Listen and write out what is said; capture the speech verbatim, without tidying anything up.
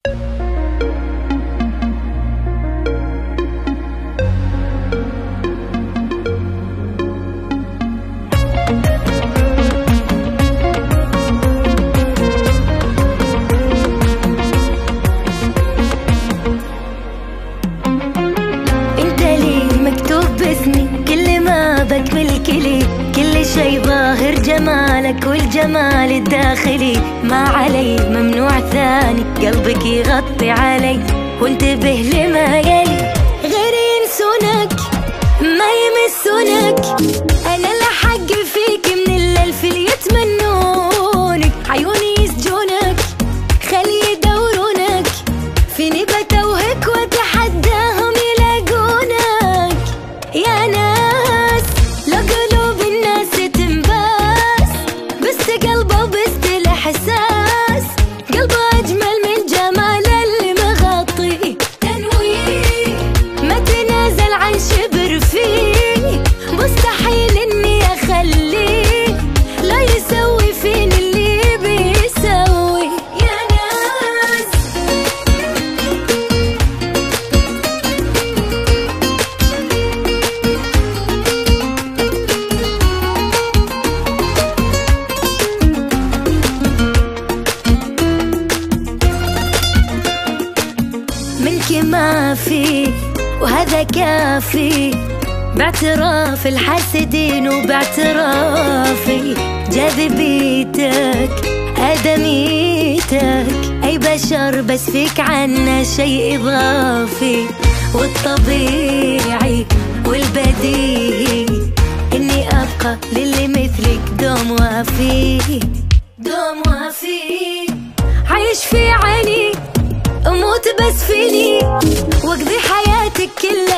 بكمل كلي كل شي ظاهر جمالك والجمال الداخلي، ما علي ممنوع ثاني قلبك يغطي علي، وانتبه لما يلي غير ينسونك ما يمسونك. انا الحق فيك من الالف اللي يتمنونك، عيوني يسجونك خلي يدورونك، فيني بتوهك واتحداهم يلاقونك. يا ناس لو قلوب الناس تنباس، بس قلبه بس الاحساس، قلبه اجمل من جمال اللي مغطي تنويه، ما تنازل عن شبر فيه، مستحيل اني اخليه لا يسوي فيني اللي بيسوي. يا ناس منك ما في وهذا كافي، باعتراف الحاسدين وباعترافي، جاذبيتك آدميتك أي بشر بس فيك عنا شيء إضافي، والطبيعي والبديهي إني أبقى للي مثلك دوم وافي دوم وافي. عايش في عيني أموت بس فيني، واقضي حياتك كلها